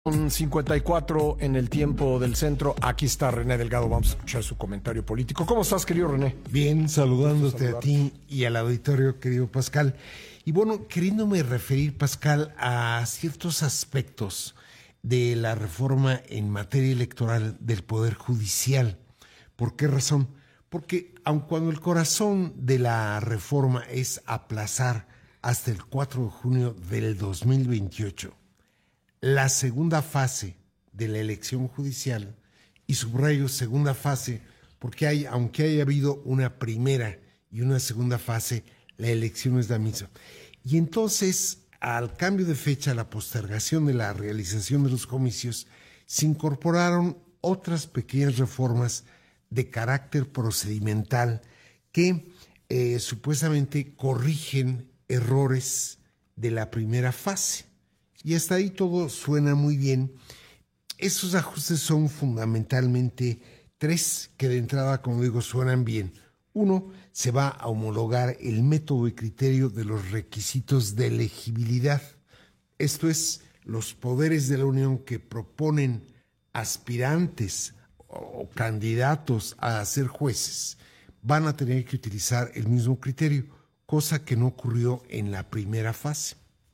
Con 54 en el tiempo del centro. Aquí está René Delgado. Vamos a escuchar su comentario político. ¿Cómo estás, querido René? Bien, saludándote a ti y al auditorio, querido Pascal. Y bueno, queriéndome referir, Pascal, a ciertos aspectos de la reforma en materia electoral del Poder Judicial. ¿Por qué razón? Porque aun cuando el corazón de la reforma es aplazar hasta el 4 de junio del 2028, la segunda fase de la elección judicial, y subrayo segunda fase porque aunque haya habido una primera y una segunda fase, la elección es la misma. Y entonces, al cambio de fecha, la postergación de la realización de los comicios, se incorporaron otras pequeñas reformas de carácter procedimental que supuestamente corrigen errores de la primera fase. Y hasta ahí todo suena muy bien. Esos ajustes son fundamentalmente tres que de entrada, como digo, suenan bien. Uno, se va a homologar el método y criterio de los requisitos de elegibilidad. Esto es, los poderes de la Unión que proponen aspirantes o candidatos a ser jueces van a tener que utilizar el mismo criterio, cosa que no ocurrió en la primera fase.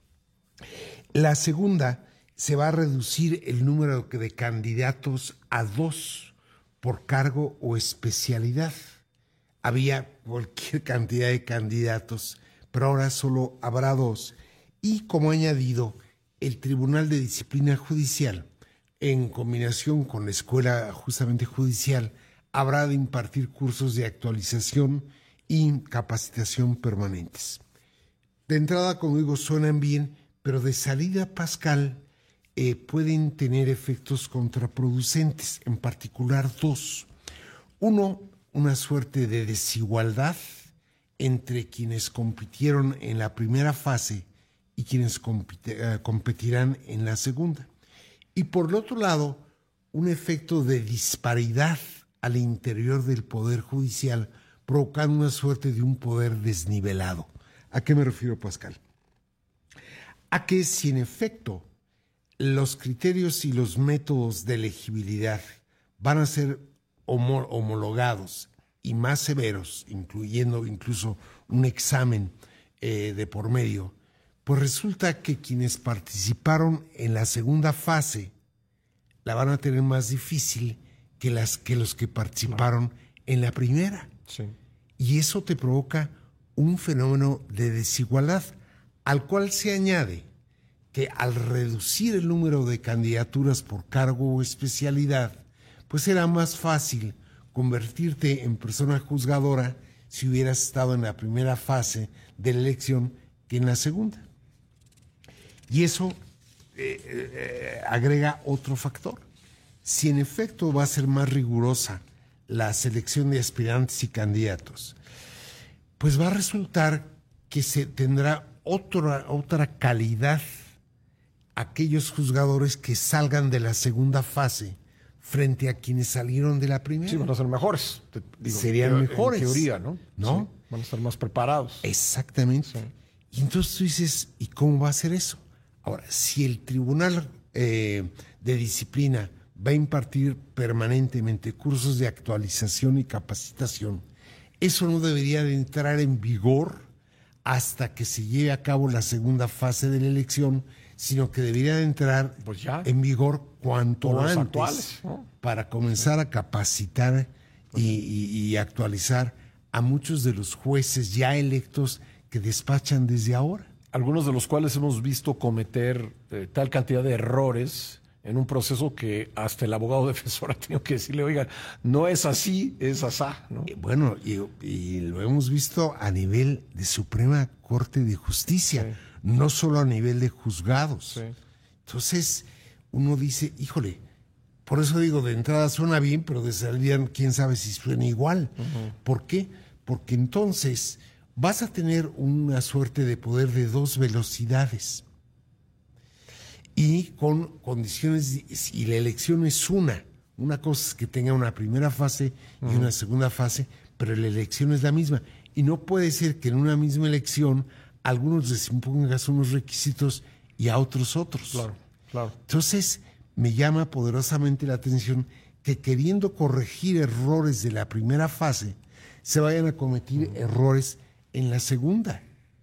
La segunda, se va a reducir el número de candidatos a 2 por cargo o especialidad. Había cualquier cantidad de candidatos, pero ahora solo habrá 2. Y como añadido, el Tribunal de Disciplina Judicial, en combinación con la Escuela justamente Judicial, habrá de impartir cursos de actualización y capacitación permanentes. De entrada, como digo, suenan bien, pero de salida, Pascal, pueden tener efectos contraproducentes, en particular 2. Uno, una suerte de desigualdad entre quienes compitieron en la primera fase y quienes competirán en la segunda. Y por el otro lado, un efecto de disparidad al interior del Poder Judicial, provocando una suerte de un poder desnivelado. ¿A qué me refiero, Pascal? A que si en efecto los criterios y los métodos de elegibilidad van a ser homologados y más severos, incluyendo incluso un examen de por medio, pues resulta que quienes participaron en la segunda fase la van a tener más difícil que los que participaron en la primera. Sí. Y eso te provoca un fenómeno de desigualdad, al cual se añade que al reducir el número de candidaturas por cargo o especialidad, pues era más fácil convertirte en persona juzgadora si hubieras estado en la primera fase de la elección que en la segunda. Y eso agrega otro factor. Si en efecto va a ser más rigurosa la selección de aspirantes y candidatos, pues va a resultar que se tendrá otra calidad aquellos juzgadores que salgan de la segunda fase frente a quienes salieron de la primera. Sí, van a ser mejores. Serían mejores. En teoría, ¿no? ¿No? Sí, van a estar más preparados. Exactamente. Sí. Y entonces tú dices, ¿y cómo va a ser eso? Ahora, si el Tribunal de Disciplina va a impartir permanentemente cursos de actualización y capacitación, eso no debería de entrar en vigor hasta que se lleve a cabo la segunda fase de la elección, sino que debería de entrar en vigor cuanto antes, actuales, ¿no? Para comenzar a capacitar y actualizar a muchos de los jueces ya electos que despachan desde ahora. Algunos de los cuales hemos visto cometer tal cantidad de errores en un proceso que hasta el abogado defensor ha tenido que decirle, oiga, no es así, es asá, ¿no? Bueno, y lo hemos visto a nivel de Suprema Corte de Justicia, sí, no solo a nivel de juzgados. Sí. Entonces, uno dice, híjole, por eso digo, de entrada suena bien, pero de salida quién sabe si suena igual. ¿Por qué? Porque entonces vas a tener una suerte de poder de 2 velocidades. Y con condiciones, y la elección es una cosa es que tenga una primera fase y una segunda fase, pero la elección es la misma. Y no puede ser que en una misma elección a algunos les impongas unos requisitos y a otros. Claro, claro. Entonces, me llama poderosamente la atención que queriendo corregir errores de la primera fase, se vayan a cometer errores en la segunda.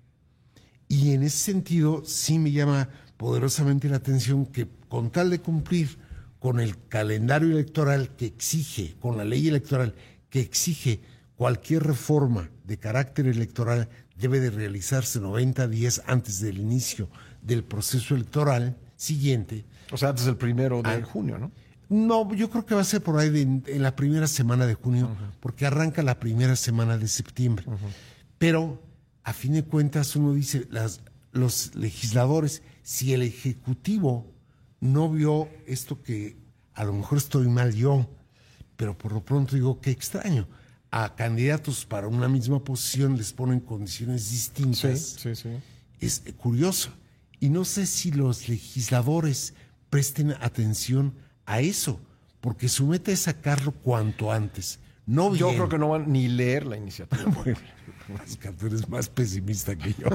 Y en ese sentido sí me llama poderosamente la atención que con tal de cumplir con el calendario electoral que exige, con la ley electoral que exige cualquier reforma de carácter electoral debe de realizarse 90 días antes del inicio del proceso electoral siguiente. O sea, antes del 1 de junio, ¿no? No, yo creo que va a ser por ahí en la primera semana de junio, porque arranca la primera semana de septiembre. Pero, a fin de cuentas, uno dice, los legisladores, si el Ejecutivo no vio esto que a lo mejor estoy mal yo, pero por lo pronto digo, qué extraño. A candidatos para una misma posición les ponen condiciones distintas. Sí. Es curioso. Y no sé si los legisladores presten atención a eso, porque su meta es sacarlo cuanto antes. No bien. Yo creo que no van ni leer la iniciativa. Bueno, Pascal, tú eres más pesimista que yo.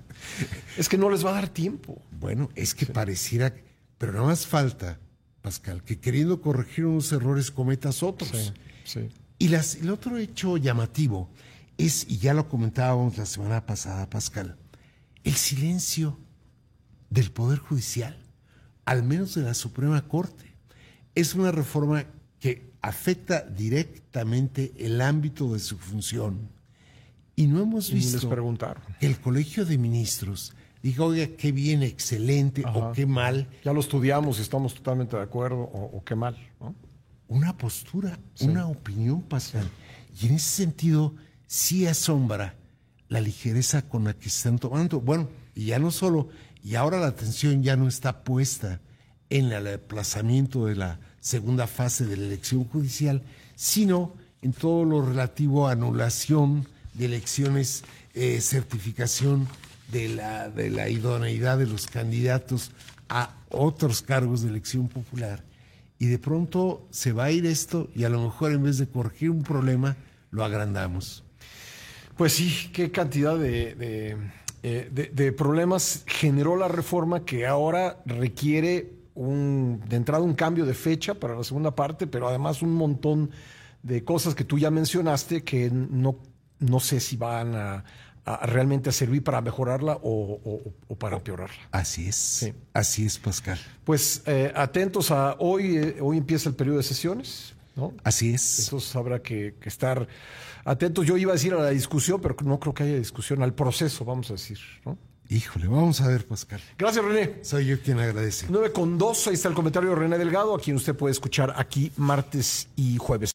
Es que no les va a dar tiempo. Bueno, es que pareciera, pero nada más falta, Pascal, que queriendo corregir unos errores cometas otros. Sí. Y el otro hecho llamativo es, y ya lo comentábamos la semana pasada, Pascal, el silencio del Poder Judicial, al menos de la Suprema Corte. Es una reforma que afecta directamente el ámbito de su función. Y no hemos visto que el Colegio de Ministros diga, oiga, qué bien, excelente, o qué mal. Ya lo estudiamos y estamos totalmente de acuerdo, o qué mal, ¿no? Una postura, una opinión, Pascal. Y en ese sentido, sí asombra la ligereza con la que se están tomando. Bueno, y ya no solo, y ahora la atención ya no está puesta en el aplazamiento de la segunda fase de la elección judicial, sino en todo lo relativo a anulación de elecciones, certificación de la idoneidad de los candidatos a otros cargos de elección popular. Y de pronto se va a ir esto y a lo mejor en vez de corregir un problema, lo agrandamos. Pues sí, qué cantidad de problemas generó la reforma que ahora requiere de entrada un cambio de fecha para la segunda parte, pero además un montón de cosas que tú ya mencionaste que no sé si van a realmente a servir para mejorarla o para empeorarla. Así es, sí. Así es, Pascal. Pues atentos a hoy empieza el periodo de sesiones, ¿no? Así es. Entonces habrá que estar atentos. Yo iba a decir a la discusión, pero no creo que haya discusión, al proceso, vamos a decir, ¿no? Híjole, vamos a ver, Pascal. Gracias, René. Soy yo quien agradece. 9:02, ahí está el comentario de René Delgado, a quien usted puede escuchar aquí martes y jueves.